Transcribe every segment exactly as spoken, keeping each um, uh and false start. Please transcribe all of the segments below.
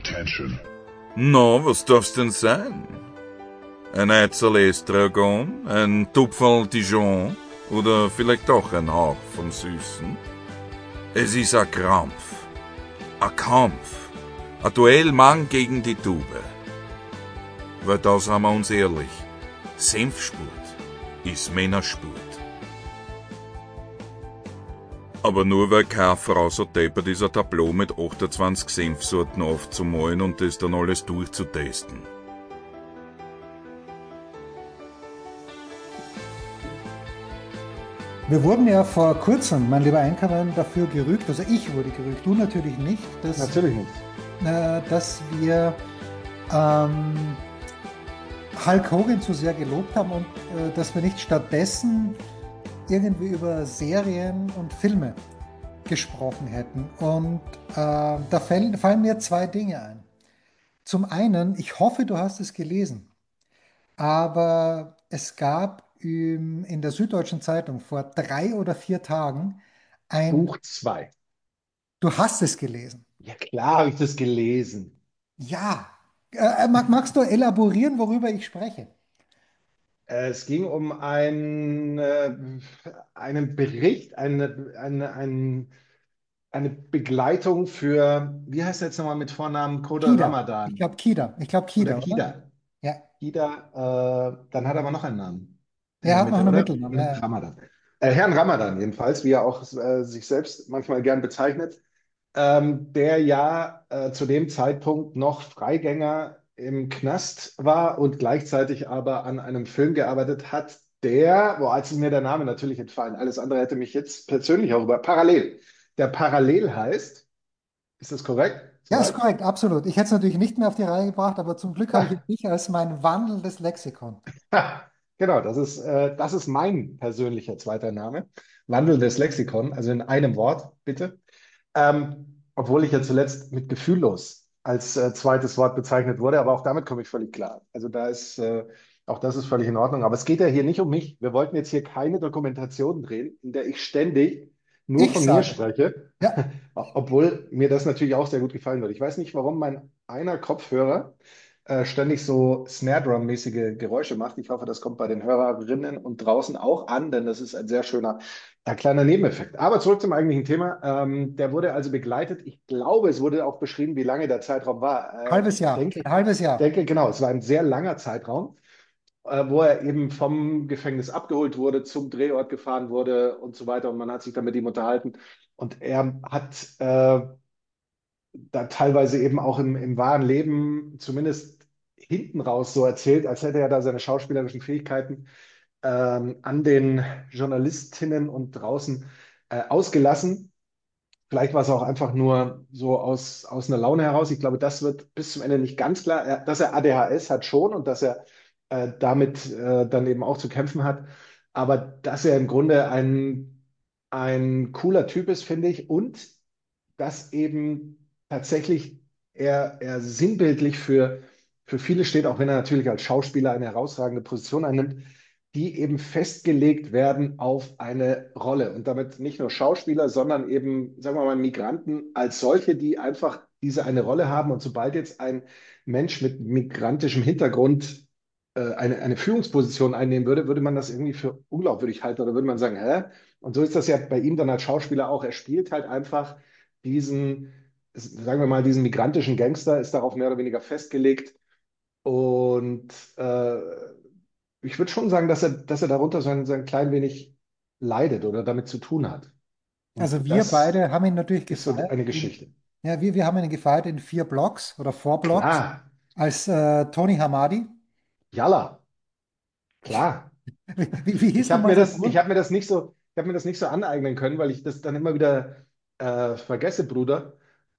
Attention. Na, was darf's denn sein? Ein Eizel Estragon, ein Tupferl Dijon oder vielleicht doch ein Hauch vom Süßen? Es ist ein Krampf, ein Kampf, ein Duell Mann gegen die Tube. Weil da sind wir uns ehrlich, Senfspurt ist Männerspurt. Aber nur weil keine Frau so deppert ist, ein Tableau mit achtundzwanzig Senfsorten aufzumalen und das dann alles durchzutesten. Wir wurden ja vor kurzem, mein lieber Einkommen, dafür gerügt, also ich wurde gerügt, du natürlich nicht, dass, Natürlich nicht. äh, dass wir ähm, Hulk Hogan zu sehr gelobt haben und äh, dass wir nicht stattdessen irgendwie über Serien und Filme gesprochen hätten. Und äh, da fallen, fallen mir zwei Dinge ein. Zum einen, ich hoffe, du hast es gelesen, aber es gab ähm, in der Süddeutschen Zeitung vor drei oder vier Tagen ein, Buch zwei. du hast es gelesen. Ja, klar habe ich das gelesen. Ja, äh, mag, magst du elaborieren, worüber ich spreche? Äh, Es ging um ein, äh, einen Bericht, eine, eine, ein, eine Begleitung für, wie heißt er jetzt nochmal mit Vornamen, Koda Kida. Ich Ramadan glaube Kida. Ich glaube oder Kida, oder? Kida. Ja. Kida, äh, dann hat er aber noch einen Namen in Er der hat noch Mitte, einen oder? Mittelnamen. Hm, Ja, ja. Ramadan. Äh, Herrn Ramadan jedenfalls, wie er auch äh, sich selbst manchmal gern bezeichnet. ähm, der ja äh, zu dem Zeitpunkt noch Freigänger im Knast war und gleichzeitig aber an einem Film gearbeitet hat, der, boah, jetzt ist mir der Name natürlich entfallen, alles andere hätte mich jetzt persönlich auch über, Parallel. Der Parallel heißt, ist das korrekt? Ja, ist Soweit? korrekt, absolut. Ich hätte es natürlich nicht mehr auf die Reihe gebracht, aber zum Glück habe ich dich als mein wandelndes Lexikon. Ha, genau, das ist, äh, das ist mein persönlicher zweiter Name. Wandelndes Lexikon, also in einem Wort, bitte. Ähm, obwohl ich ja zuletzt mit gefühllos als äh, zweites Wort bezeichnet wurde, aber auch damit komme ich völlig klar. Also da ist, äh, auch das ist völlig in Ordnung. Aber es geht ja hier nicht um mich. Wir wollten jetzt hier keine Dokumentation drehen, in der ich ständig nur Ich von mir sage, spreche, ja, obwohl mir das natürlich auch sehr gut gefallen wird. Ich weiß nicht, warum mein einer Kopfhörer äh, ständig so Snare Drum-mäßige Geräusche macht. Ich hoffe, das kommt bei den Hörerinnen und draußen auch an, denn das ist ein sehr schöner ein kleiner Nebeneffekt. Aber zurück zum eigentlichen Thema. Ähm, der wurde also begleitet. Ich glaube, es wurde auch beschrieben, wie lange der Zeitraum war. Äh, halbes ich Jahr, denke, ein halbes Jahr. denke, genau, es war ein sehr langer Zeitraum, äh, wo er eben vom Gefängnis abgeholt wurde, zum Drehort gefahren wurde und so weiter. Und man hat sich dann mit ihm unterhalten. Und er hat äh, da teilweise eben auch im, im wahren Leben zumindest hinten raus so erzählt, als hätte er da seine schauspielerischen Fähigkeiten ähm, an den Journalistinnen und draußen äh, ausgelassen. Vielleicht war es auch einfach nur so aus, aus einer Laune heraus. Ich glaube, das wird bis zum Ende nicht ganz klar. Er, dass er A D H S hat schon und dass er äh, damit äh, dann eben auch zu kämpfen hat. Aber dass er im Grunde ein, ein cooler Typ ist, finde ich. Und dass eben tatsächlich er, er sinnbildlich für, für viele steht, auch wenn er natürlich als Schauspieler eine herausragende Position einnimmt, die eben festgelegt werden auf eine Rolle. Und damit nicht nur Schauspieler, sondern eben, sagen wir mal, Migranten als solche, die einfach diese eine Rolle haben. Und sobald jetzt ein Mensch mit migrantischem Hintergrund äh, eine, eine Führungsposition einnehmen würde, würde man das irgendwie für unglaubwürdig halten oder würde man sagen, hä? Und so ist das ja bei ihm dann als Schauspieler auch. Er spielt halt einfach diesen, sagen wir mal, diesen migrantischen Gangster, ist darauf mehr oder weniger festgelegt. Und äh, ich würde schon sagen, dass er, dass er darunter so ein, so ein klein wenig leidet oder damit zu tun hat. Und Also wir das beide haben ihn natürlich ist so gefeiert. eine In, Geschichte. ja, wir, wir haben ihn gefeiert in vier Blocks oder four Blocks Klar, als äh, Tony Hamadi. Jalla, klar. Wie, wie, wie hieß Ich habe nochmal mir sein das, ich Bruder? habe mir das nicht so, ich habe mir das nicht so aneignen können, weil ich das dann immer wieder äh, vergesse, Bruder.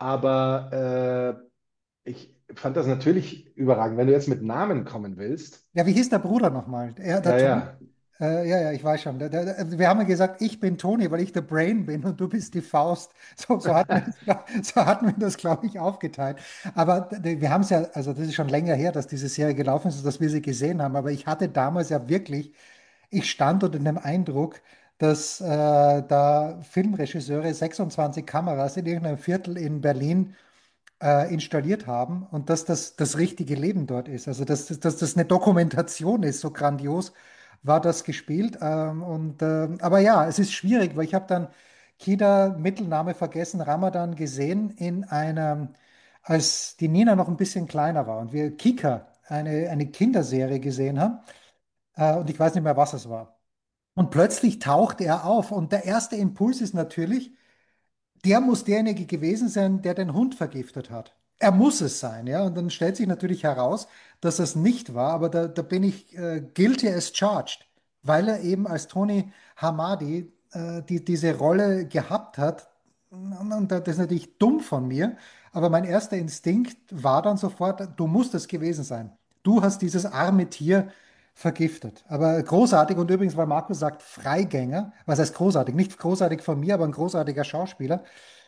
Aber äh, ich fand das natürlich überragend. Wenn du jetzt mit Namen kommen willst, Ja, wie hieß der Bruder nochmal? Er, ja, der Tony. ja, Äh, ja, ja, ich weiß schon. Der, der, der- wir haben ja gesagt, ich bin Toni, weil ich der Brain bin und du bist die Faust. So, so hatten wir das, glaub- so hatten wir das, glaube ich, aufgeteilt. Aber d- wir haben es ja, also das ist schon länger her, dass diese Serie gelaufen ist, dass wir sie gesehen haben. Aber ich hatte damals ja wirklich, ich stand unter dem Eindruck, dass äh, da Filmregisseure sechsundzwanzig Kameras in irgendeinem Viertel in Berlin äh, installiert haben und dass das das richtige Leben dort ist. Also dass, dass, dass das eine Dokumentation ist, so grandios war das gespielt. Ähm, und, ähm, aber ja, es ist schwierig, weil ich habe dann Kida, Mittelname vergessen, Ramadan gesehen in einer, als die Nina noch ein bisschen kleiner war und wir Kika, eine, eine Kinderserie gesehen haben. Äh, und ich weiß nicht mehr, was es war. Und plötzlich taucht er auf und der erste Impuls ist natürlich, der muss derjenige gewesen sein, der den Hund vergiftet hat. Er muss es sein, ja. Und dann stellt sich natürlich heraus, dass es nicht war, aber da, da bin ich äh, guilty as charged, weil er eben als Tony Hamadi äh, die, diese Rolle gehabt hat. Und, und das ist natürlich dumm von mir, aber mein erster Instinkt war dann sofort, du musst es gewesen sein. Du hast dieses arme Tier vergiftet. Aber großartig und übrigens, weil Markus sagt Freigänger, was heißt großartig? Nicht großartig von mir, aber ein großartiger Schauspieler.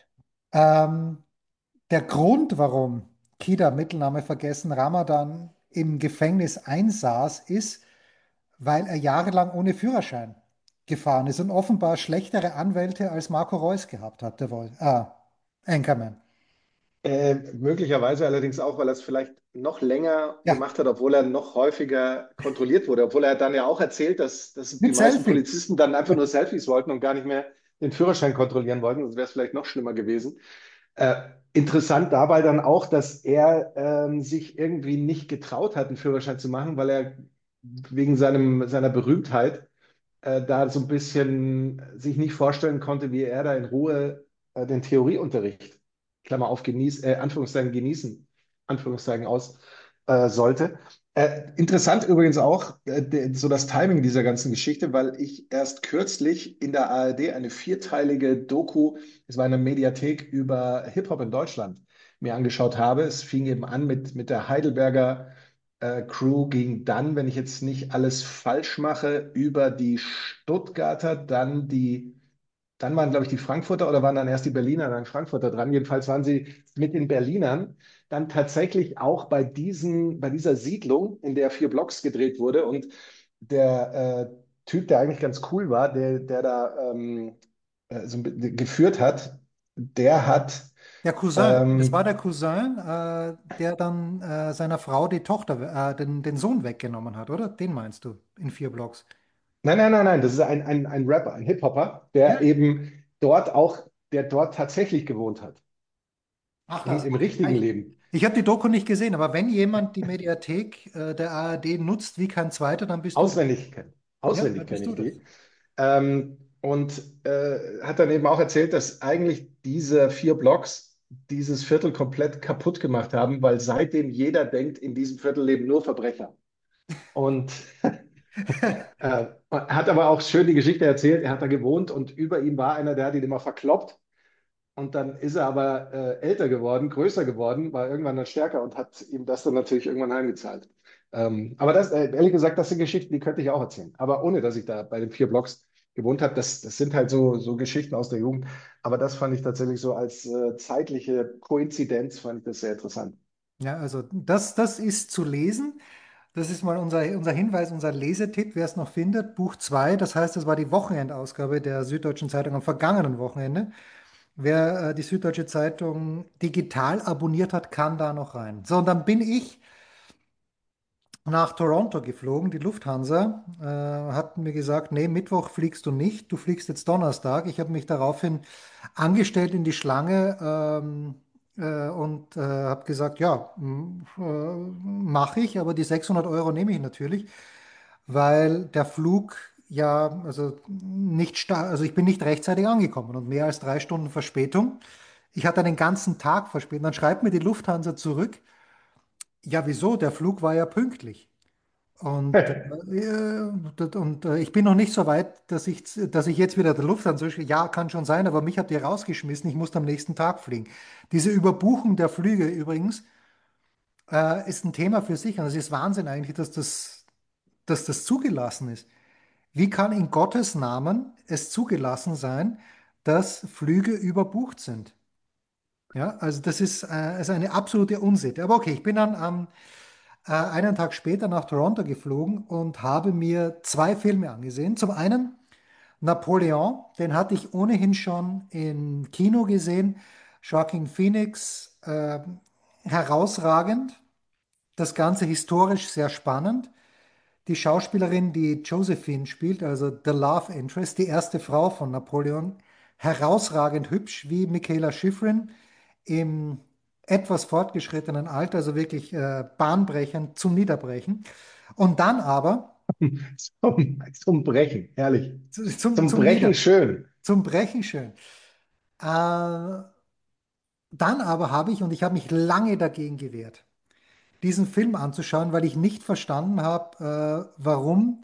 Ähm, Der Grund, warum Kida, Mittelname vergessen, Ramadan im Gefängnis einsaß, ist, weil er jahrelang ohne Führerschein gefahren ist und offenbar schlechtere Anwälte als Marco Reus gehabt hat, der Woll, ah, Anchorman. Äh, möglicherweise allerdings auch, weil er es vielleicht noch länger Ja, gemacht hat, obwohl er noch häufiger kontrolliert wurde. Obwohl er dann ja auch erzählt, dass, dass die mit meisten Selfie. Polizisten dann einfach nur Selfies wollten und gar nicht mehr den Führerschein kontrollieren wollten. Das wäre es vielleicht noch schlimmer gewesen. Äh, interessant dabei dann auch, dass er ähm, sich irgendwie nicht getraut hat, einen Führerschein zu machen, weil er wegen seinem, seiner Berühmtheit äh, da so ein bisschen sich nicht vorstellen konnte, wie er da in Ruhe äh, den Theorieunterricht, Klammer auf, genieß, äh, Anführungszeichen genießen, Anführungszeichen aus, äh, sollte. Äh, interessant übrigens auch äh, de, so das Timing dieser ganzen Geschichte, weil ich erst kürzlich in der A R D eine vierteilige Doku, es war eine Mediathek über Hip-Hop in Deutschland, mir angeschaut habe. Es fing eben an mit, mit der Heidelberger äh, Crew, ging dann, wenn ich jetzt nicht alles falsch mache, über die Stuttgarter, dann die, dann waren, glaube ich, die Frankfurter oder waren dann erst die Berliner, dann Frankfurter dran. Jedenfalls waren sie mit den Berlinern dann tatsächlich auch bei diesen, bei dieser Siedlung, in der vier Blocks gedreht wurde. Und der äh, Typ, der eigentlich ganz cool war, der, der da ähm, äh, so ein bi- geführt hat, der hat Der Cousin. Es war ähm, der Cousin, äh, der dann äh, seiner Frau die Tochter, äh, den, den Sohn weggenommen hat, oder? Den meinst du in vier Blocks? Nein, nein, nein, nein, das ist ein, ein, ein Rapper, ein Hip-Hopper, der Ja. eben dort auch, der dort tatsächlich gewohnt hat, Ach im, das, im okay. richtigen Ich, Leben. ich habe die Doku nicht gesehen, aber wenn jemand die Mediathek äh, der A R D nutzt wie kein zweiter, dann bist du das. Auswendig kennen. Ja, Auswendig dann kenne bist du ich das. die. Ähm, und äh, hat dann eben auch erzählt, dass eigentlich diese vier Blocks dieses Viertel komplett kaputt gemacht haben, weil seitdem jeder denkt, in diesem Viertel leben nur Verbrecher. Und äh, hat aber auch schön die Geschichte erzählt, er hat da gewohnt und über ihm war einer, der hat ihn immer verkloppt. Und dann ist er aber äh, älter geworden, größer geworden, war irgendwann dann stärker und hat ihm das dann natürlich irgendwann heimgezahlt. Ähm, aber das, äh, ehrlich gesagt, das sind Geschichten, die könnte ich auch erzählen. Aber ohne, dass ich da bei den vier Blocks gewohnt habe, das, das sind halt so, so Geschichten aus der Jugend. Aber das fand ich tatsächlich so als äh, zeitliche Koinzidenz, fand ich das sehr interessant. Ja, also das, das ist zu lesen. Das ist mal unser, unser Hinweis, unser Lesetipp, wer es noch findet. Buch zwei. Das heißt, das war die Wochenendausgabe der Süddeutschen Zeitung am vergangenen Wochenende. Wer äh, die Süddeutsche Zeitung digital abonniert hat, kann da noch rein. So, und dann bin ich nach Toronto geflogen. Die Lufthansa äh, hat mir gesagt, nee, Mittwoch fliegst du nicht, du fliegst jetzt Donnerstag. Ich habe mich daraufhin angestellt in die Schlange ähm, äh, und äh, habe gesagt, ja, äh, mache ich, aber die sechshundert Euro nehme ich natürlich, weil der Flug ja, also nicht sta- also ich bin nicht rechtzeitig angekommen und mehr als drei Stunden Verspätung. Ich hatte einen ganzen Tag Verspätung. Dann schreibt mir die Lufthansa zurück, ja, wieso? Der Flug war ja pünktlich. Und, äh, und äh, ich bin noch nicht so weit, dass ich, dass ich jetzt wieder der Lufthansa, ja, kann schon sein, aber mich habt ihr rausgeschmissen, ich musste am nächsten Tag fliegen. Diese Überbuchung der Flüge übrigens äh, ist ein Thema für sich und es ist Wahnsinn eigentlich, dass das, dass das zugelassen ist. Wie kann in Gottes Namen es zugelassen sein, dass Flüge überbucht sind? Ja, also das ist, äh, also eine absolute Unsitte. Aber okay, ich bin dann am äh, einen Tag später nach Toronto geflogen und habe mir zwei Filme angesehen. Zum einen Napoleon, den hatte ich ohnehin schon im Kino gesehen. Joaquin Phoenix, äh, herausragend, das Ganze historisch sehr spannend. Die Schauspielerin, die Josephine spielt, also The Love Interest, die erste Frau von Napoleon, herausragend hübsch wie Michaela Schifrin im etwas fortgeschrittenen Alter, also wirklich äh, bahnbrechend zum Niederbrechen. Und dann aber Zum, zum Brechen, herrlich. zum, Zum zum Brechen Nieder, schön. zum Brechen schön. Äh, Dann aber habe ich, und ich habe mich lange dagegen gewehrt, diesen Film anzuschauen, weil ich nicht verstanden habe, äh, warum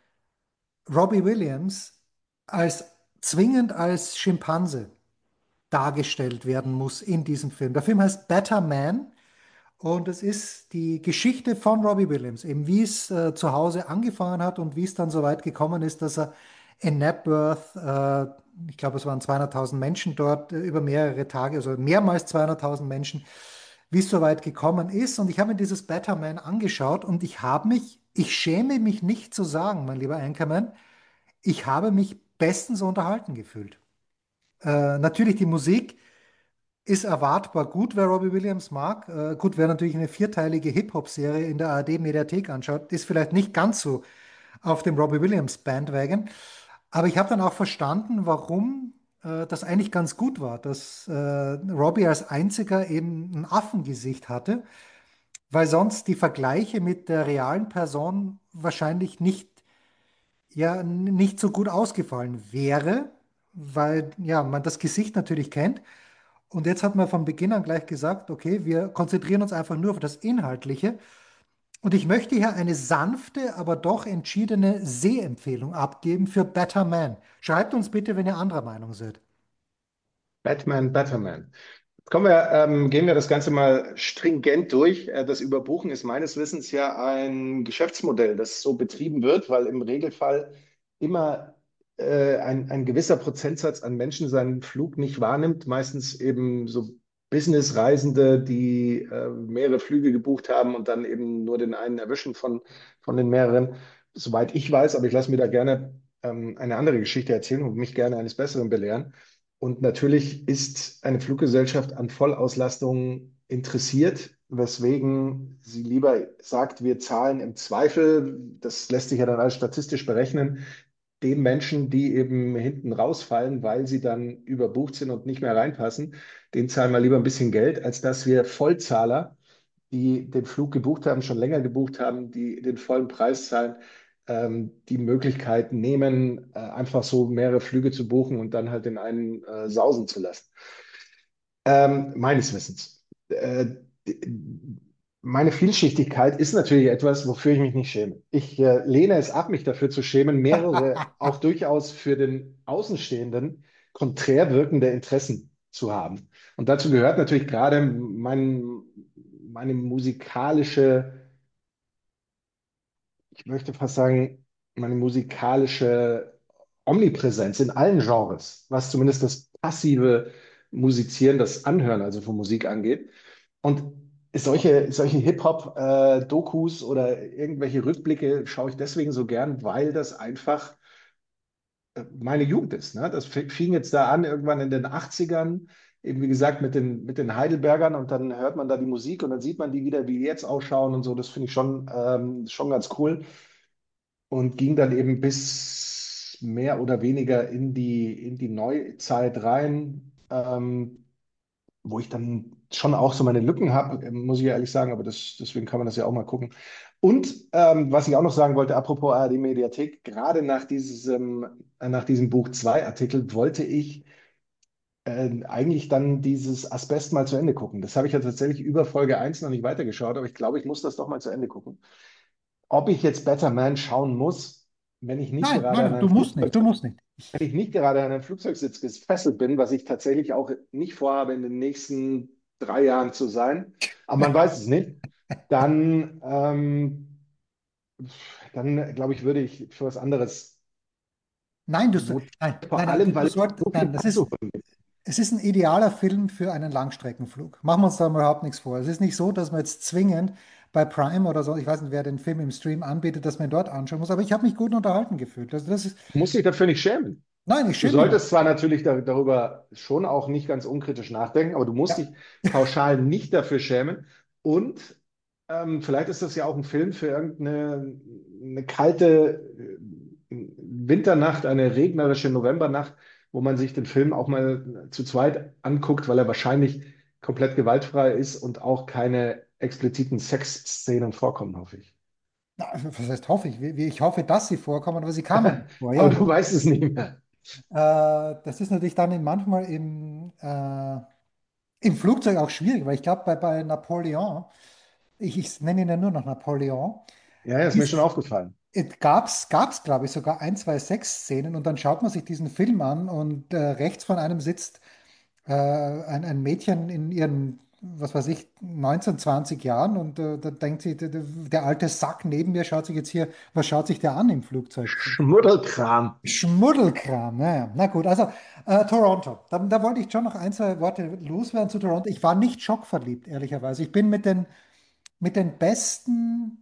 Robbie Williams als zwingend als Schimpanse dargestellt werden muss in diesem Film. Der Film heißt Better Man und es ist die Geschichte von Robbie Williams, eben wie es äh, zu Hause angefangen hat und wie es dann so weit gekommen ist, dass er in Napworth, äh, ich glaube, es waren zweihunderttausend Menschen dort äh, über mehrere Tage, also mehrmals zweihunderttausend Menschen, wie es so weit gekommen ist. Und ich habe mir dieses Better Man angeschaut und ich habe mich, ich schäme mich nicht zu sagen, mein lieber Anchorman, ich habe mich bestens unterhalten gefühlt. Äh, natürlich die Musik ist erwartbar gut, wer Robbie Williams mag. Äh, gut, wer natürlich eine vierteilige Hip-Hop-Serie in der A R D-Mediathek anschaut, ist vielleicht nicht ganz so auf dem Robbie Williams Bandwagon. Aber ich habe dann auch verstanden, warum äh, das eigentlich ganz gut war, dass äh, Robbie als einziger eben ein Affengesicht hatte, weil sonst die Vergleiche mit der realen Person wahrscheinlich nicht, ja, n- nicht so gut ausgefallen wäre, weil ja, man das Gesicht natürlich kennt. Und jetzt hat man von Beginn an gleich gesagt, okay, wir konzentrieren uns einfach nur auf das Inhaltliche. Und ich möchte hier eine sanfte, aber doch entschiedene Sehempfehlung abgeben für Better Man. Schreibt uns bitte, wenn ihr anderer Meinung seid. Batman, Batman. Kommen wir, ähm, gehen wir das Ganze mal stringent durch. Äh, das Überbuchen ist meines Wissens ja ein Geschäftsmodell, das so betrieben wird, weil im Regelfall immer äh, ein, ein gewisser Prozentsatz an Menschen seinen Flug nicht wahrnimmt. Meistens eben so Businessreisende, die äh, mehrere Flüge gebucht haben und dann eben nur den einen erwischen von, von den mehreren. Soweit ich weiß, aber ich lasse mir da gerne ähm, eine andere Geschichte erzählen und mich gerne eines Besseren belehren. Und natürlich ist eine Fluggesellschaft an Vollauslastung interessiert, weswegen sie lieber sagt, wir zahlen im Zweifel, das lässt sich ja dann alles statistisch berechnen, den Menschen, die eben hinten rausfallen, weil sie dann überbucht sind und nicht mehr reinpassen, denen zahlen wir lieber ein bisschen Geld, als dass wir Vollzahler, die den Flug gebucht haben, schon länger gebucht haben, die den vollen Preis zahlen, ähm, die Möglichkeit nehmen, äh, einfach so mehrere Flüge zu buchen und dann halt den einen äh, sausen zu lassen. Ähm, meines Wissens. Äh, Meine Vielschichtigkeit ist natürlich etwas, wofür ich mich nicht schäme. Ich äh, lehne es ab, mich dafür zu schämen, mehrere auch durchaus für den Außenstehenden konträr wirkende Interessen zu haben. Und dazu gehört natürlich gerade mein, meine musikalische, ich möchte fast sagen, meine musikalische Omnipräsenz in allen Genres, was zumindest das passive Musizieren, das Anhören also von Musik angeht. Und solche, solche Hip-Hop-Dokus oder irgendwelche Rückblicke schaue ich deswegen so gern, weil das einfach äh, meine Jugend ist. Ne? Das f- fing jetzt da an, irgendwann in den Achtzigern, eben wie gesagt mit den, mit den Heidelbergern und dann hört man da die Musik und dann sieht man die wieder, wie die jetzt ausschauen und so. Das finde ich schon, ähm, schon ganz cool und ging dann eben bis mehr oder weniger in die, in die Neuzeit rein. Ähm, wo ich dann schon auch so meine Lücken habe, muss ich ehrlich sagen, aber das, deswegen kann man das ja auch mal gucken. Und ähm, was ich auch noch sagen wollte, apropos A R D-Mediathek, gerade nach diesem, äh, nach diesem Buch zwei Artikel wollte ich äh, eigentlich dann dieses Asbest mal zu Ende gucken. Das habe ich ja tatsächlich über Folge eins noch nicht weitergeschaut, aber ich glaube, ich muss das doch mal zu Ende gucken. Ob ich jetzt Better Man schauen muss, wenn ich nicht Nein, gerade nein, an nein, einem du musst Flugzeug nicht, du musst nicht. wenn ich nicht gerade an einem Flugzeugsitz gefesselt bin, was ich tatsächlich auch nicht vorhabe, in den nächsten drei Jahren zu sein, aber man weiß es nicht, dann, ähm, dann glaube ich, würde ich für was anderes, Nein, du, wo, nein, vor nein, nein, du, allem, du weil es solltest, so viel nein, das ist, nachzuholen gibt. es ist ein idealer Film für einen Langstreckenflug. Machen wir uns da mal überhaupt nichts vor. Es ist nicht so, dass man jetzt zwingend bei Prime oder so, ich weiß nicht, wer den Film im Stream anbietet, dass man ihn dort anschauen muss, aber ich habe mich gut unterhalten gefühlt. Also das ist, Du musst dich dafür nicht schämen. Nein, ich Du schäme mich nicht. solltest zwar natürlich da, darüber schon auch nicht ganz unkritisch nachdenken, aber du musst Ja. dich pauschal nicht dafür schämen. Und ähm, vielleicht ist das ja auch ein Film für irgendeine eine kalte äh, Winternacht, eine regnerische Novembernacht, wo man sich den Film auch mal zu zweit anguckt, weil er wahrscheinlich komplett gewaltfrei ist und auch keine expliziten Sexszenen vorkommen, hoffe ich. Na, was heißt hoffe ich? Wie- wie- Ich hoffe, dass sie vorkommen, aber sie kamen nicht vor. Ja, Aber und du weißt es nicht mehr. äh, das ist natürlich dann in, manchmal im, äh, im Flugzeug auch schwierig, weil ich glaube, bei, bei Napoleon, ich, ich nenne ihn ja nur noch Napoleon, Ja, ja, ist mir schon aufgefallen. gab es, gab's, glaube ich, sogar ein, zwei Sexszenen und dann schaut man sich diesen Film an und äh, rechts von einem sitzt äh, ein, ein Mädchen in ihren, was weiß ich, neunzehn, zwanzig Jahren und äh, da denkt sie, der, der der alte Sack neben mir schaut sich jetzt hier, was schaut sich der an im Flugzeug? Schmuddelkram. Schmuddelkram, naja, na gut, also äh, Toronto, da, da wollte ich schon noch ein, zwei Worte loswerden zu Toronto. Ich war nicht schockverliebt, ehrlicherweise. Ich bin mit den, mit den besten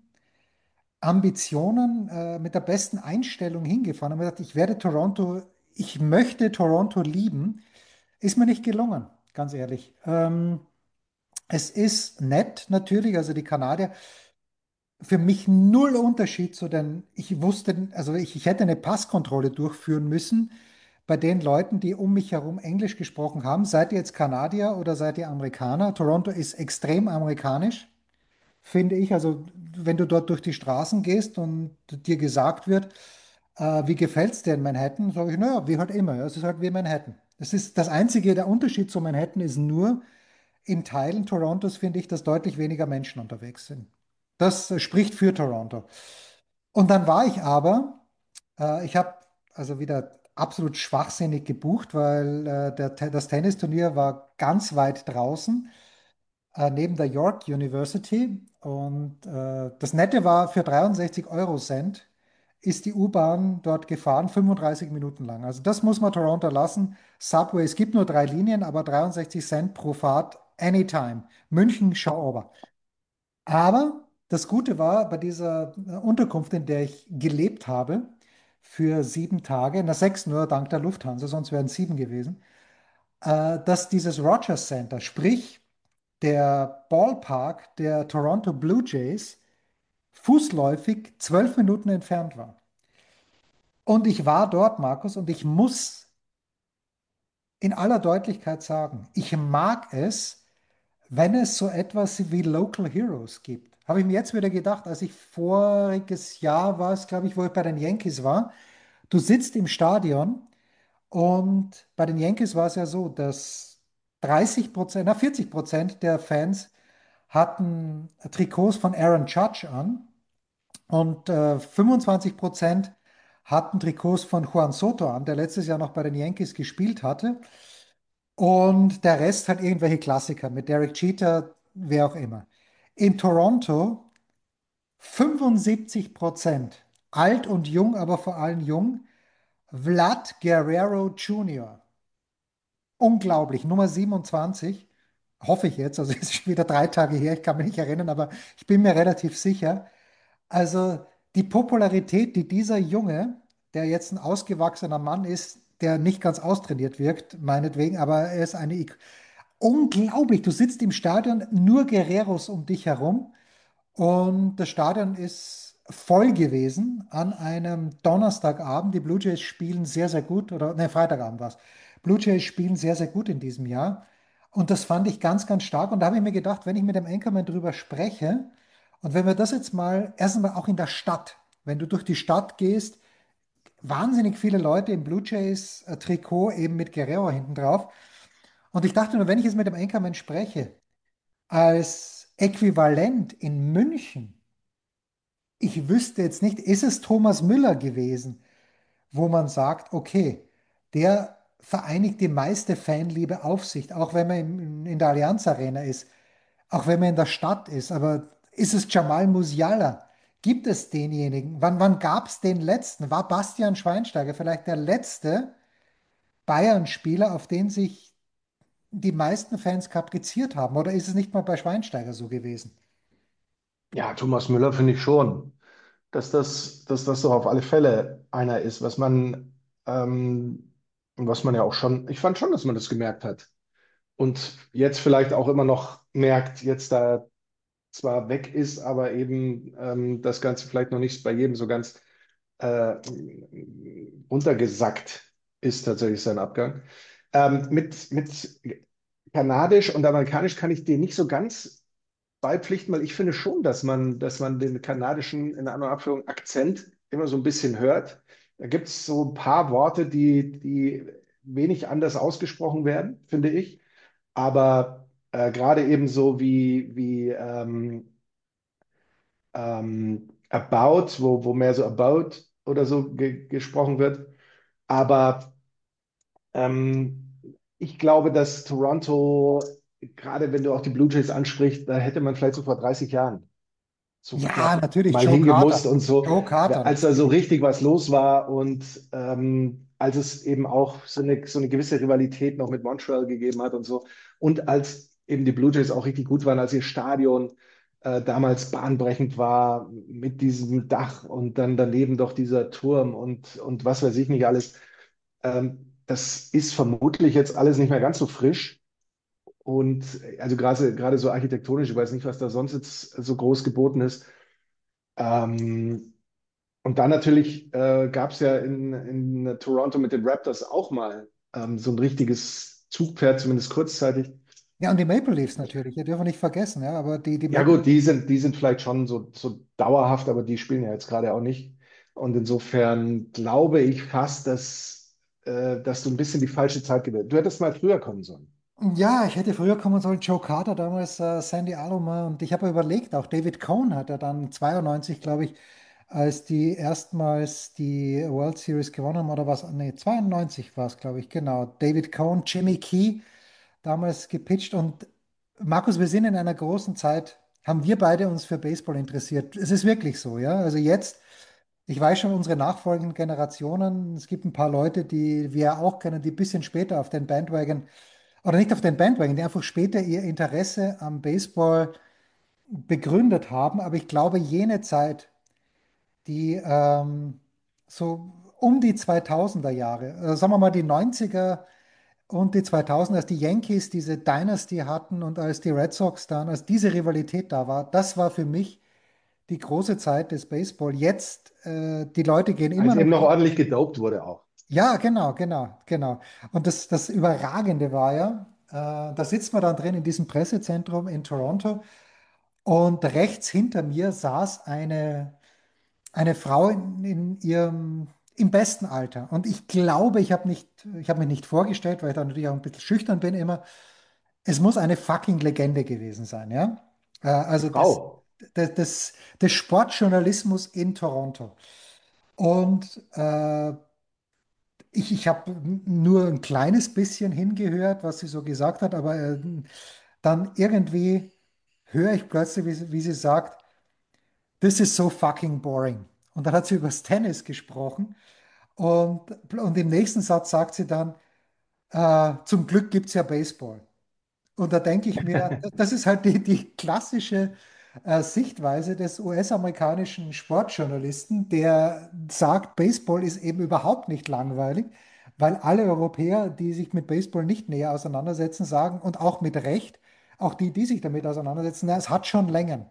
Ambitionen, äh, mit der besten Einstellung hingefahren und mir gedacht, ich werde Toronto, ich möchte Toronto lieben. Ist mir nicht gelungen, ganz ehrlich. Ähm, es ist nett natürlich, also die Kanadier, für mich null Unterschied zu den, ich wusste, also ich, ich hätte eine Passkontrolle durchführen müssen bei den Leuten, die um mich herum Englisch gesprochen haben. Seid ihr jetzt Kanadier oder seid ihr Amerikaner? Toronto ist extrem amerikanisch, finde ich. Also wenn du dort durch die Straßen gehst und dir gesagt wird, äh, wie gefällt es dir in Manhattan, sage ich, naja, wie halt immer. Ja, es ist halt wie Manhattan. Das ist das einzige, der Unterschied zu Manhattan ist nur, in Teilen Torontos finde ich, dass deutlich weniger Menschen unterwegs sind. Das äh, spricht für Toronto. Und dann war ich aber, äh, ich habe also wieder absolut schwachsinnig gebucht, weil äh, der, Te- das Tennisturnier war ganz weit draußen, äh, neben der York University. Und äh, das Nette war, für dreiundsechzig Euro Cent ist die U-Bahn dort gefahren, fünfunddreißig Minuten lang. Also das muss man Toronto lassen. Subway, es gibt nur drei Linien, aber dreiundsechzig Cent pro Fahrt, anytime. München, schau over. Aber das Gute war, bei dieser äh, Unterkunft, in der ich gelebt habe, für sieben Tage, na sechs nur dank der Lufthansa, sonst wären es sieben gewesen, äh, dass dieses Rogers Center, sprich der Ballpark der Toronto Blue Jays, fußläufig zwölf Minuten entfernt war. Und ich war dort, Markus, und ich muss in aller Deutlichkeit sagen, ich mag es, wenn es so etwas wie Local Heroes gibt. Habe ich mir jetzt wieder gedacht, als ich voriges Jahr war es, glaube ich, wo ich bei den Yankees war. Du sitzt im Stadion und bei den Yankees war es ja so, dass dreißig Prozent, na vierzig Prozent der Fans hatten Trikots von Aaron Judge an und äh, fünfundzwanzig Prozent hatten Trikots von Juan Soto an, der letztes Jahr noch bei den Yankees gespielt hatte. Und der Rest hat irgendwelche Klassiker mit Derek Jeter, wer auch immer. In Toronto fünfundsiebzig Prozent, alt und jung, aber vor allem jung, Vlad Guerrero Junior Unglaublich, Nummer siebenundzwanzig, hoffe ich jetzt, also es ist schon wieder drei Tage her, ich kann mich nicht erinnern, aber ich bin mir relativ sicher. Also die Popularität, die dieser Junge, der jetzt ein ausgewachsener Mann ist, der nicht ganz austrainiert wirkt, meinetwegen, aber er ist eine Ik unglaublich. Du sitzt im Stadion, nur Guerreros um dich herum und das Stadion ist voll gewesen an einem Donnerstagabend. Die Blue Jays spielen sehr, sehr gut, oder ne, Freitagabend war es. Blue Jays spielen sehr, sehr gut in diesem Jahr. Und das fand ich ganz, ganz stark. Und da habe ich mir gedacht, wenn ich mit dem Anchorman drüber spreche und wenn wir das jetzt mal, erstens mal auch in der Stadt, wenn du durch die Stadt gehst, wahnsinnig viele Leute im Blue Jays äh, Trikot eben mit Guerrero hinten drauf. Und ich dachte nur, wenn ich jetzt mit dem Anchorman spreche, als Äquivalent in München, ich wüsste jetzt nicht, ist es Thomas Müller gewesen, wo man sagt, okay, der vereinigt die meiste Fanliebe auf sich, auch wenn man in, in der Allianz Arena ist, auch wenn man in der Stadt ist. Aber ist es Jamal Musiala? Gibt es denjenigen? Wann, wann gab es den letzten? War Bastian Schweinsteiger vielleicht der letzte Bayern-Spieler, auf den sich die meisten Fans kapriziert haben? Oder ist es nicht mal bei Schweinsteiger so gewesen? Ja, Thomas Müller finde ich schon, dass das, dass das doch auf alle Fälle einer ist. Was man ähm, Und was man ja auch schon, ich fand schon, dass man das gemerkt hat. Und jetzt vielleicht auch immer noch merkt, jetzt da zwar weg ist, aber eben ähm, das Ganze vielleicht noch nicht bei jedem so ganz äh, runtergesackt ist, tatsächlich sein Abgang. Ähm, mit, mit Kanadisch und Amerikanisch kann ich dir nicht so ganz beipflichten, weil ich finde schon, dass man, dass man den kanadischen, in einer anderen Abführung, Akzent immer so ein bisschen hört. Da gibt es so ein paar Worte, die, die wenig anders ausgesprochen werden, finde ich. Aber äh, gerade eben so wie, wie ähm, ähm, about, wo, wo mehr so about oder so ge gesprochen wird. Aber ähm, ich glaube, dass Toronto, gerade wenn du auch die Blue Jays ansprichst, da hätte man vielleicht so vor dreißig Jahren so Ja, mal, natürlich, mal Joe hingemusst Carter. und so, Joe Carter, als da so natürlich. richtig was los war und ähm, als es eben auch so eine, so eine gewisse Rivalität noch mit Montreal gegeben hat und so. Und als eben die Blue Jays auch richtig gut waren, als ihr Stadion äh, damals bahnbrechend war mit diesem Dach und dann daneben doch dieser Turm und, und was weiß ich nicht alles. Ähm, das ist vermutlich jetzt alles nicht mehr ganz so frisch. Und also gerade gerade so architektonisch, ich weiß nicht, was da sonst jetzt so groß geboten ist. Ähm, und dann natürlich äh, gab es ja in, in Toronto mit den Raptors auch mal ähm, so ein richtiges Zugpferd, zumindest kurzzeitig. Ja, und die Maple Leafs natürlich, die dürfen wir nicht vergessen, ja, aber die, die Ja Maple gut, die sind, die sind vielleicht schon so, so dauerhaft, aber die spielen ja jetzt gerade auch nicht. Und insofern glaube ich fast, dass, äh, dass du ein bisschen die falsche Zeit gewählt. Du hättest mal früher kommen sollen. Ja, ich hätte früher kommen sollen, Joe Carter, damals äh, Sandy Alomar und ich habe überlegt, auch David Cohn hat er dann zweiundneunzig, glaube ich, als die erstmals die World Series gewonnen haben oder was, nee, zweiundneunzig war es, glaube ich, genau. David Cohn, Jimmy Key damals gepitcht und Markus, wir sind in einer großen Zeit, haben wir beide uns für Baseball interessiert. Es ist wirklich so, ja. Also jetzt, ich weiß schon, unsere nachfolgenden Generationen, es gibt ein paar Leute, die wir auch kennen, die ein bisschen später auf den Bandwagon oder nicht auf den Bandwagon, die einfach später ihr Interesse am Baseball begründet haben. Aber ich glaube, jene Zeit, die ähm, so um die zweitausender Jahre, äh, sagen wir mal die neunziger und die zweitausender, als die Yankees diese Dynasty hatten und als die Red Sox dann, als diese Rivalität da war, das war für mich die große Zeit des Baseball. Jetzt, äh, die Leute gehen immer Als noch. eben noch ordentlich gedopt wurde auch. Ja, genau, genau, genau. Und das, das Überragende war ja, äh, da sitzt man dann drin in diesem Pressezentrum in Toronto und rechts hinter mir saß eine, eine Frau in, in ihrem, im besten Alter. Und ich glaube, ich habe nicht, ich habe mich nicht vorgestellt, weil ich da natürlich auch ein bisschen schüchtern bin immer. Es muss eine fucking Legende gewesen sein, ja? Äh, Die also des, Frau. des, des, des Sportjournalismus in Toronto. Und äh, Ich, ich habe nur ein kleines bisschen hingehört, was sie so gesagt hat, aber äh, dann irgendwie höre ich plötzlich, wie, sie- wie sie sagt, This is so fucking boring. Und dann hat sie über das Tennis gesprochen und, und im nächsten Satz sagt sie dann, äh, zum Glück gibt es ja Baseball. Und da denke ich mir, das ist halt die, die klassische äh, Sichtweise des U S-amerikanischen Sportjournalisten, der sagt, Baseball ist eben überhaupt nicht langweilig, weil alle Europäer, die sich mit Baseball nicht näher auseinandersetzen, sagen, und auch mit Recht, auch die, die sich damit auseinandersetzen, na, es hat schon Längen.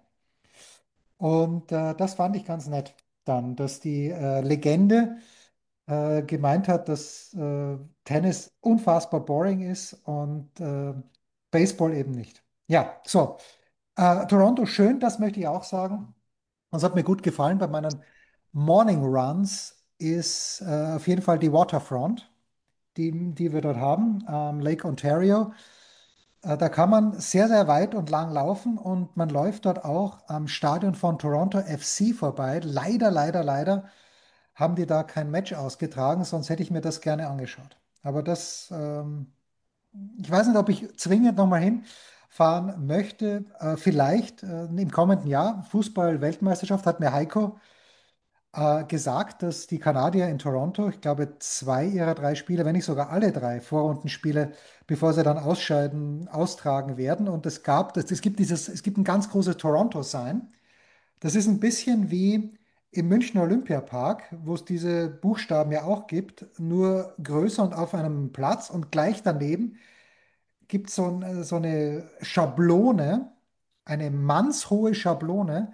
Und äh, das fand ich ganz nett dann, dass die äh, Legende äh, gemeint hat, dass äh, Tennis unfassbar boring ist und äh, Baseball eben nicht. Ja, so. Äh, Toronto schön, das möchte ich auch sagen. Das hat mir gut gefallen bei meinen Morning Runs ist äh, auf jeden Fall die Waterfront, die, die wir dort haben, ähm, Lake Ontario. Äh, da kann man sehr, sehr weit und lang laufen und man läuft dort auch am Stadion von Toronto F C vorbei. Leider, leider, leider haben die da kein Match ausgetragen, sonst hätte ich mir das gerne angeschaut. Aber das, ähm, ich weiß nicht, ob ich zwingend nochmal hinfahren möchte. Äh, vielleicht äh, im kommenden Jahr. Fußball-Weltmeisterschaft hat mir Heiko äh, gesagt, dass die Kanadier in Toronto, ich glaube, zwei ihrer drei Spiele, wenn nicht sogar alle drei Vorrundenspiele, bevor sie dann ausscheiden, austragen werden. Und es gab, das, es gibt dieses, es gibt ein ganz großes Toronto-Sign. Das ist ein bisschen wie im Münchner Olympiapark, wo es diese Buchstaben ja auch gibt, nur größer und auf einem Platz. Und gleich daneben gibt so ein, so eine Schablone, eine mannshohe Schablone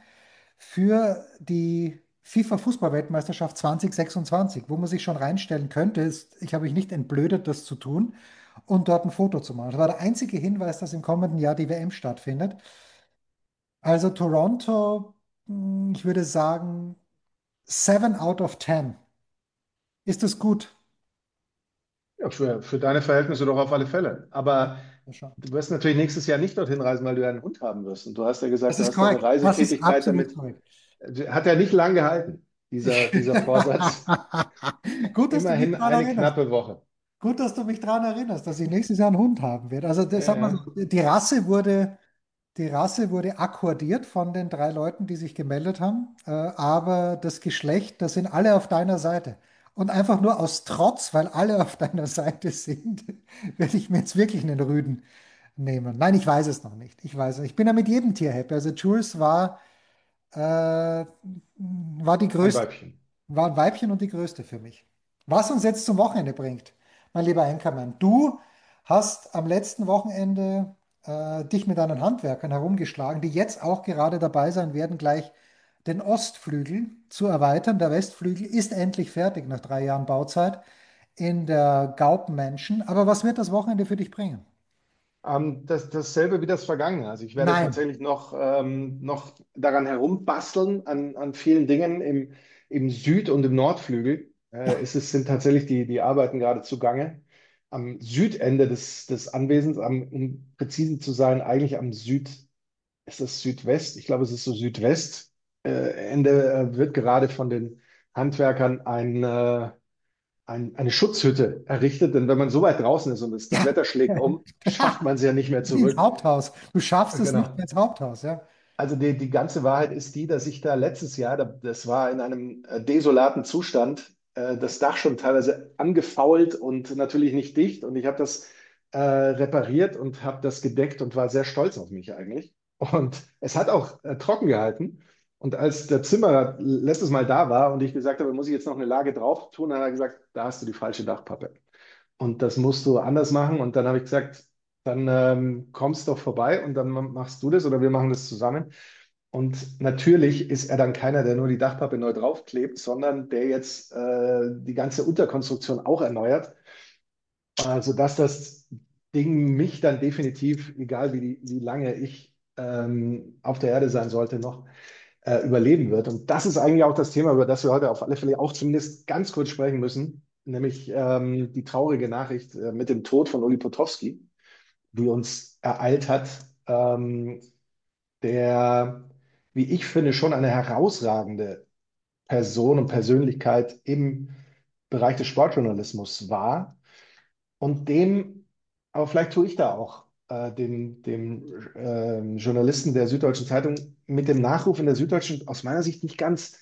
für die FIFA-Fußball-Weltmeisterschaft zwanzig sechsundzwanzig, wo man sich schon reinstellen könnte. Ist- Ich habe mich nicht entblödet, das zu tun und dort ein Foto zu machen. Das war der einzige Hinweis, dass im kommenden Jahr die W M stattfindet. Also Toronto, mh, ich würde sagen, seven out of ten. Ist das gut? Ja, für, für deine Verhältnisse doch auf alle Fälle. Ja, Aber ja, schon. du wirst natürlich nächstes Jahr nicht dorthin reisen, weil du ja einen Hund haben wirst. Und du hast ja Das gesagt, du ist hast deine korrekt. Das ist Reisetätigkeit absolut damit, korrekt. hat ja nicht lang gehalten, dieser, dieser Vorsatz. Gut, dass du mich Immerhin daran eine erinnerst. knappe Woche. Gut, dass du mich daran erinnerst, dass ich nächstes Jahr einen Hund haben werde. Also, Ja, das, sag mal so, ja. die Rasse wurde, die Rasse wurde akkordiert von den drei Leuten, die sich gemeldet haben. Äh, aber das Geschlecht, das sind alle auf deiner Seite. Und einfach nur aus Trotz, weil alle auf deiner Seite sind, werde ich mir jetzt wirklich einen Rüden nehmen. Nein, ich weiß es noch nicht. Ich weiß es. Ich bin ja mit jedem Tier happy. Also Jules war, äh, war die Ein größte. Weibchen. War ein Weibchen und die größte für mich. Was uns jetzt zum Wochenende bringt, mein lieber Enkermann. Du hast am letzten Wochenende äh, dich mit deinen Handwerkern herumgeschlagen, die jetzt auch gerade dabei sein werden, gleich den Ostflügel zu erweitern. Der Westflügel ist endlich fertig nach drei Jahren Bauzeit in der Gaupenmenschen. Aber was wird das Wochenende für dich bringen? Ähm, das, dasselbe wie das Vergangene. Also ich werde Nein. tatsächlich noch, ähm, noch daran herumbasteln, an, an vielen Dingen im, im Süd- und im Nordflügel. Äh, es ist, sind tatsächlich die, die Arbeiten gerade zugange. Am Südende des, des Anwesens, am, um präzise zu sein, eigentlich am Süd, ist es Südwest? Ich glaube, es ist so Südwest. Äh, Ende äh, wird gerade von den Handwerkern ein, äh, ein, eine Schutzhütte errichtet, denn wenn man so weit draußen ist und das, das Ja. Wetter schlägt um, schafft man es ja nicht mehr Wie ins zurück. Haupthaus. Du schaffst es nicht Genau. mehr ins Haupthaus, ja. Also die, die ganze Wahrheit ist die, dass ich da letztes Jahr, da- das war in einem äh, desolaten Zustand, äh, das Dach schon teilweise angefault und natürlich nicht dicht. Und ich habe das äh, repariert und habe das gedeckt und war sehr stolz auf mich eigentlich. Und es hat auch äh, trocken gehalten. Und als der Zimmer letztes Mal da war und ich gesagt habe, muss ich jetzt noch eine Lage drauf tun, dann hat er gesagt, da hast du die falsche Dachpappe. Und das musst du anders machen. Und dann habe ich gesagt, dann ähm, kommst doch vorbei und dann machst du das oder wir machen das zusammen. Und natürlich ist er dann keiner, der nur die Dachpappe neu draufklebt, sondern der jetzt äh, die ganze Unterkonstruktion auch erneuert. Also dass das Ding mich dann definitiv, egal wie, wie lange ich ähm, auf der Erde sein sollte, noch äh, überleben wird. Und das ist eigentlich auch das Thema, über das wir heute auf alle Fälle auch zumindest ganz kurz sprechen müssen, nämlich ähm, die traurige Nachricht äh, mit dem Tod von Uli Potowski, die uns ereilt hat, ähm, der, wie ich finde, schon eine herausragende Person und Persönlichkeit im Bereich des Sportjournalismus war und dem, aber vielleicht tue ich da auch äh, dem, dem ähm, Journalisten der Süddeutschen Zeitung mit dem Nachruf in der Süddeutschen aus meiner Sicht nicht ganz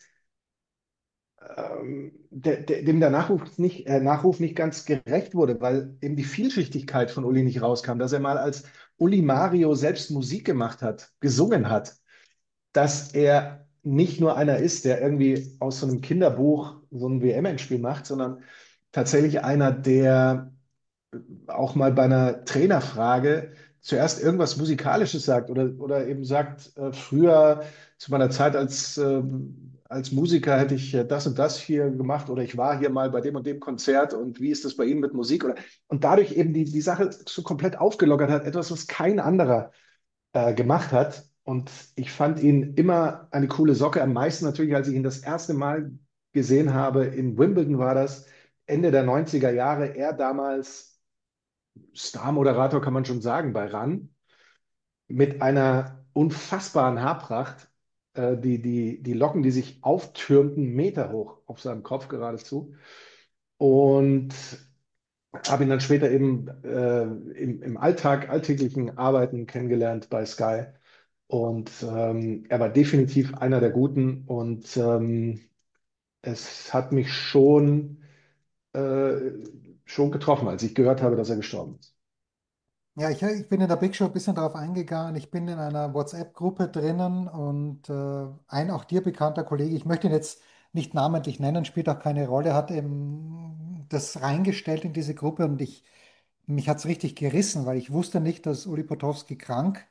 ähm, der, der, dem der Nachruf nicht, äh, Nachruf nicht ganz gerecht wurde, weil eben die Vielschichtigkeit von Uli nicht rauskam, dass er mal als Uli Mario selbst Musik gemacht hat, gesungen hat, dass er nicht nur einer ist, der irgendwie aus so einem Kinderbuch so ein W M-Endspiel macht, sondern tatsächlich einer, der auch mal bei einer Trainerfrage zuerst irgendwas Musikalisches sagt oder, oder eben sagt, äh, früher zu meiner Zeit als, äh, als Musiker hätte ich äh, das und das hier gemacht oder ich war hier mal bei dem und dem Konzert und wie ist das bei Ihnen mit Musik? Oder, und dadurch eben die, die Sache so komplett aufgelockert hat, etwas, was kein anderer äh, gemacht hat. Und ich fand ihn immer eine coole Socke. Am meisten natürlich, als ich ihn das erste Mal gesehen habe, in Wimbledon war das, Ende der neunziger Jahre. Er damals Star-Moderator, kann man schon sagen, bei RAN, mit einer unfassbaren Haarpracht. Äh, die, die, die Locken, die sich auftürmten, Meter hoch auf seinem Kopf geradezu. Und habe ihn dann später eben äh, im, im Alltag, alltäglichen Arbeiten kennengelernt bei Sky. Und ähm, er war definitiv einer der Guten und ähm, es hat mich schon, äh, schon getroffen, als ich gehört habe, dass er gestorben ist. Ja, ich, ich bin in der Big Show ein bisschen darauf eingegangen. Ich bin in einer WhatsApp-Gruppe drinnen und äh, ein auch dir bekannter Kollege, ich möchte ihn jetzt nicht namentlich nennen, spielt auch keine Rolle, hat eben das reingestellt in diese Gruppe und ich, mich hat es richtig gerissen, weil ich wusste nicht, dass Uli Potowski krank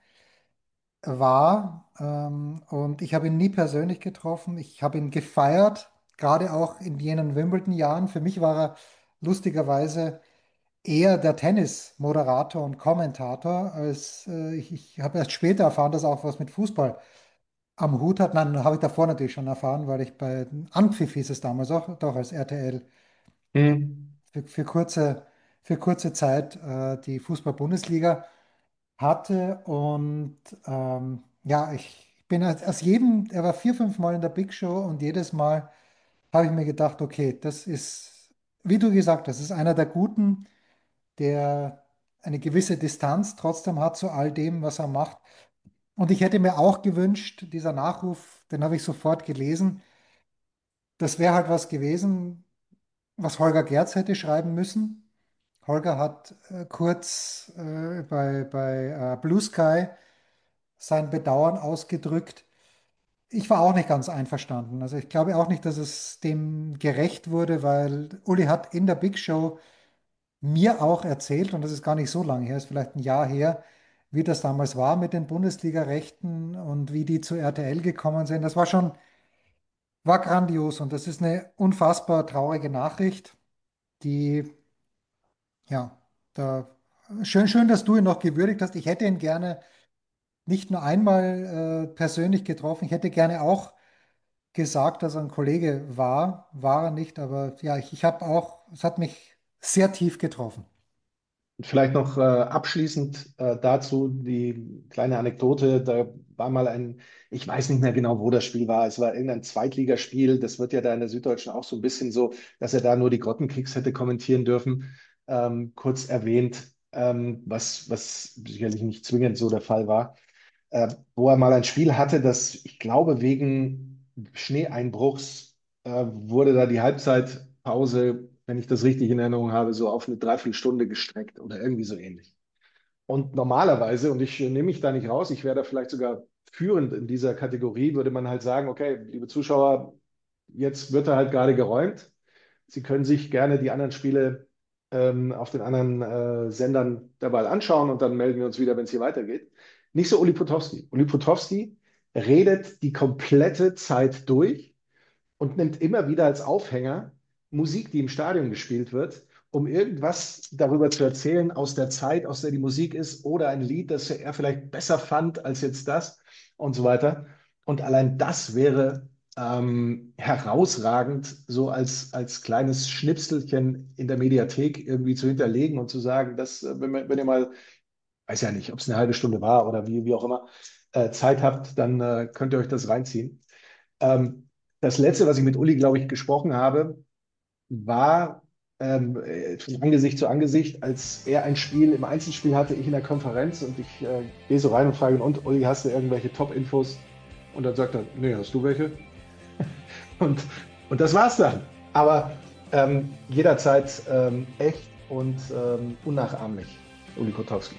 war, ähm, und ich habe ihn nie persönlich getroffen. Ich habe ihn gefeiert, gerade auch in jenen Wimbledon-Jahren. Für mich war er lustigerweise eher der Tennis-Moderator und Kommentator, als äh, ich, ich habe erst später erfahren, dass er auch was mit Fußball am Hut hat. Nein, habe ich davor natürlich schon erfahren, weil ich bei Anpfiff hieß es damals auch, doch als R T L Hm. für, für kurze, für kurze Zeit äh, die Fußball-Bundesliga hatte. Und ähm, ja, ich bin aus, aus jedem, er war vier, fünf Mal in der Big Show und jedes Mal habe ich mir gedacht, okay, das ist, wie du gesagt hast, das ist einer der Guten, der eine gewisse Distanz trotzdem hat zu all dem, was er macht. Und ich hätte mir auch gewünscht, dieser Nachruf, den habe ich sofort gelesen, das wäre halt was gewesen, was Holger Gerz hätte schreiben müssen. Holger hat äh, kurz äh, bei, bei äh, Blue Sky sein Bedauern ausgedrückt. Ich war auch nicht ganz einverstanden. Also ich glaube auch nicht, dass es dem gerecht wurde, weil Uli hat in der Big Show mir auch erzählt, und das ist gar nicht so lange her, ist vielleicht ein Jahr her, wie das damals war mit den Bundesliga-Rechten und wie die zu R T L gekommen sind. Das war schon, war grandios und das ist eine unfassbar traurige Nachricht, die, ja, da, schön, schön, dass du ihn noch gewürdigt hast. Ich hätte ihn gerne nicht nur einmal äh, persönlich getroffen, ich hätte gerne auch gesagt, dass er ein Kollege war, war er nicht, aber ja, ich, ich habe auch, es hat mich sehr tief getroffen. Vielleicht noch äh, abschließend äh, dazu die kleine Anekdote. Da war mal ein, ich weiß nicht mehr genau, wo das Spiel war. Es war irgendein Zweitligaspiel. Das wird ja da in der Süddeutschen auch so ein bisschen so, dass er da nur die Grottenkicks hätte kommentieren dürfen. Ähm, kurz erwähnt, ähm, was, was sicherlich nicht zwingend so der Fall war. Äh, wo er mal ein Spiel hatte, das, ich glaube, wegen Schneeeinbruchs äh, wurde da die Halbzeitpause, wenn ich das richtig in Erinnerung habe, so auf eine Dreiviertelstunde gestreckt oder irgendwie so ähnlich. Und normalerweise, und ich äh, nehme mich da nicht raus, ich wäre da vielleicht sogar führend in dieser Kategorie, würde man halt sagen, okay, liebe Zuschauer, jetzt wird da halt gerade geräumt. Sie können sich gerne die anderen Spiele ähm, auf den anderen äh, Sendern dabei anschauen und dann melden wir uns wieder, wenn es hier weitergeht. Nicht so Uli Potowski. Uli Potowski redet die komplette Zeit durch und nimmt immer wieder als Aufhänger Musik, die im Stadion gespielt wird, um irgendwas darüber zu erzählen aus der Zeit, aus der die Musik ist, oder ein Lied, das er vielleicht besser fand als jetzt das und so weiter. Und allein das wäre ähm, herausragend, so als, als kleines Schnipselchen in der Mediathek irgendwie zu hinterlegen und zu sagen, dass, äh, wenn, wenn ihr mal, weiß ja nicht, ob es eine halbe Stunde war oder wie, wie auch immer, äh, Zeit habt, dann äh, könnt ihr euch das reinziehen. Ähm, Das letzte, was ich mit Uli, glaube ich, gesprochen habe, war ähm, äh, von Angesicht zu Angesicht, als er ein Spiel im Einzelspiel hatte, ich in der Konferenz und ich äh, gehe so rein und frage ihn, und Uli, hast du irgendwelche Top-Infos? Und dann sagt er, nee, hast du welche? Und, und das war's dann. Aber ähm, jederzeit ähm, echt und ähm, unnachahmlich, Uli Kotowski.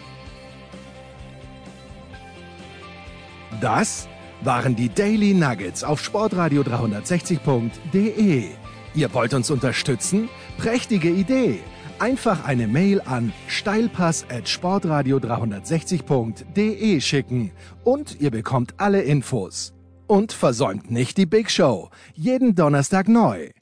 Das waren die Daily Nuggets auf sportradio dreihundertsechzig punkt de. Ihr wollt uns unterstützen? Prächtige Idee! Einfach eine Mail an steilpass at sportradio dreihundertsechzig punkt de schicken und ihr bekommt alle Infos. Und versäumt nicht die Big Show. Jeden Donnerstag neu.